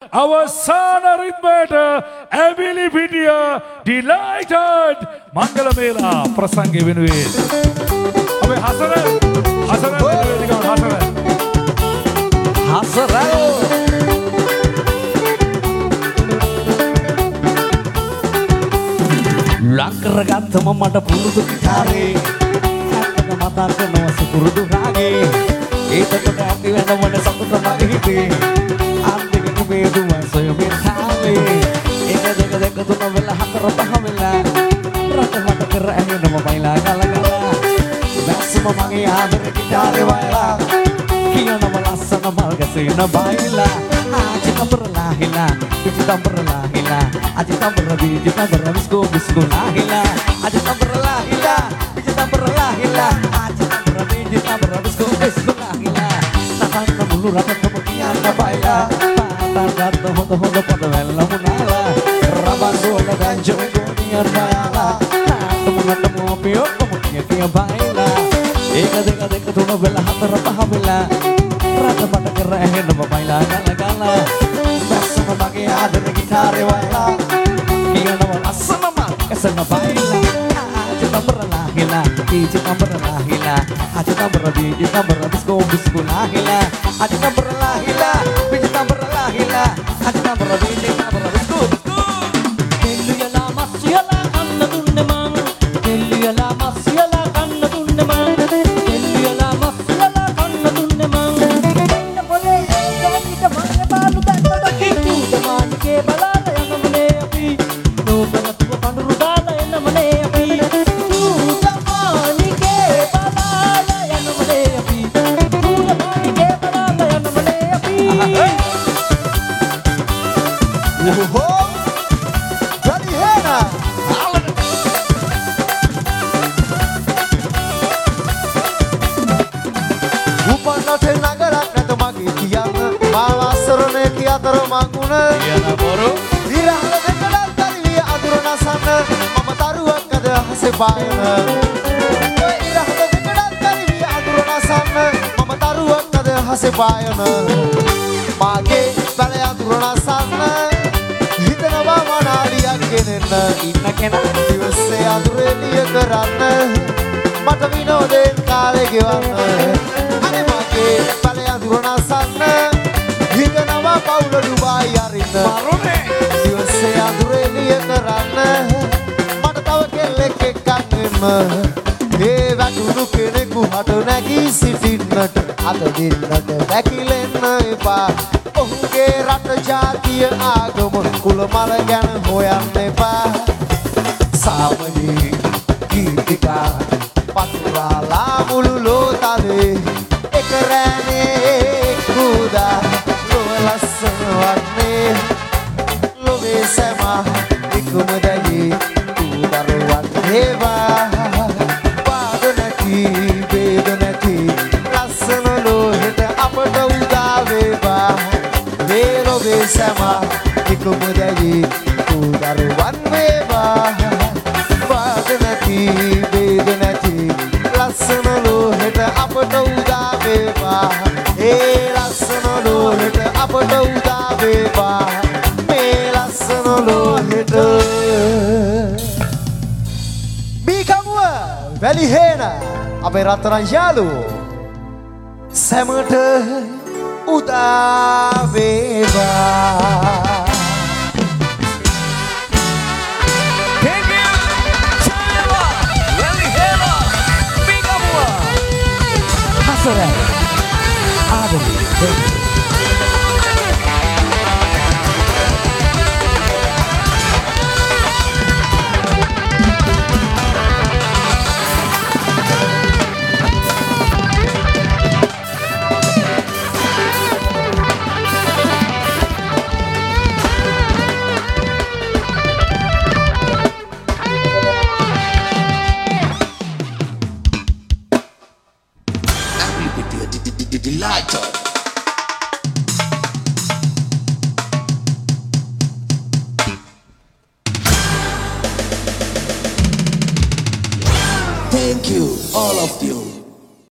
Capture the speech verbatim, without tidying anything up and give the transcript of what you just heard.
අවසාන රිද්මයට ඇවිලි පිටිය ඩිලයිටඩ් මංගල මේලා ප්‍රසංගය වෙනුවෙන් අපේ හසර හසර වේදිකාවට හසර හසර ලංකරගත්තම මට පුරුදු ගිටාරේ ඇත්තට මතක් කරනවා සුපුරුදු රාගේ ඒකට ඇති වෙන මොන සතුට මගේ හිතේ අන්තික නුඹේ දුව සොයමින් හාවේ එක දෙක දෙක තුන වෙලා හතර පහ වෙලා රට මට කර ඇහෙනම බයිලා ගලගලා දැස්සම මගේ ආදර ගිටාරේ වයලා කියනම ලස්සන මල් ගැසෙන බයිලා ආජි තඹරලා හිලා පිටි තඹරලා හිලා ආජි තඹර බීජි තඹර විස්කෝ විස්කෝ ලාහිලා ආජි තඹරලා හිලා පිටි තඹරලා හිලා ආජි තඹර බීජි තඹර විස්කෝ විස්කෝ ලාහිලා නකන්න මුළු රටම කියන්න බයිලා පාතගත් හොඳ හොඳ පොත වැල්ල මුනාලා රබන් ගෝල ගංජෝ ගෝනියන් බයලා නාටමුලට මොපියෝ කොමුනිය කිය බයිලා ඒක දෙක දෙක තුන වෙලා හතර පහ වෙලා රට මට කර ඇහෙනම බයිලා ගලගලා දැස්සම මගේ ආදර ගිටාරේ වයලා කියනවා ලස්සනම කසන බයිලා ආජි තඹරලා හිලා බීජි තඹරලා හිලා ආජි තඹර බීජි තඹර විස්කෝ විස්කෝ ලාහිලා ආජි තඹරලා හිලා බීජි තඹරලා හිලා ආජි තඹර බීජි තඹර විස්කෝ විස්කෝ දෙල්ලියලා මස්සියලා කන්න දුන්නේ මං දෙල්ලියලා මස්සියලා කන්න දුන්නේ මං දෙල්ලියලා මස්සියලා කන්න දුන්නේ මං දෙන්න පොලේ ඒකට මගේ බාලු දැක්කට කිතු දමානිකේ බලාලා යනමනේ අපි නෝකනතුව පඳුරු දාලා එනමනේ අපි දමානිකේ බලාලා යනමනේ අපි දමානිකේ බලාලා යනමනේ අපි ඕහෝ වැඩි හේනා උපන්නට නගරක් නැත මගේ කියන්න මාව අසරණේ කිය අතර මංගුණ කියන බොරු විරහල දෙකඩක් දරිවිය අදුර නසන්න මම තරුවක් අද හසේ පායන ඔය විරහල දෙකඩක් දරිවිය අදුර නසන්න මම තරුවක් අද හසේ පායන මාගේ බැල අදුර නසන්න හිතනවා මනාලියක් ගෙනෙන්න ඉන්න කෙනා දිවසේ අදුරේ නිය කරන්න මට විනෝදයෙන් කාලේ ගෙවන්න අනේ මගේ බැල අදුර නසන්න හිතනවා පවුල ඩුබායි අරින්න මරුනේ දිවසේ අදුරේ නිය කරන්න මට තව කෙල්ලෙක් එක්කන් එන්න ඒ වැටුණු කෙනෙකු හට නැගී සිටින්නට අත දෙන්නට වැකිලෙන්න එපා ඔහුගේ රට ජාතිය ආගම කුල මල ගැන හොයන්න එපා සාමයේ කීර්තිකා පතුරාලා මුළු ලෝතලේ එක රැනේ කුදා ලොව ලස්සන වන්නේ ලොවේ සැම එකම දැයි කුදරුවන් හේවා පාද නැති බේද නැති ලස්සන ලෝහෙට අපට උදා වේවා මේ ලොවේ සැම එකම දැයි කුදරුවන් වේවා පාද නැති බේද නැති ලස්සන ලෝහෙට අපට උදා වේවා ඒ ලස්සන ලෝහෙට අපට උදා වේවා මේ ලස්සන ලෝහෙට බීකමුව වැලිහේන අපේ රත්තරන් යාළුවෝ සැමට උදා වේවා හසර ආදරේ Thank you, all of you.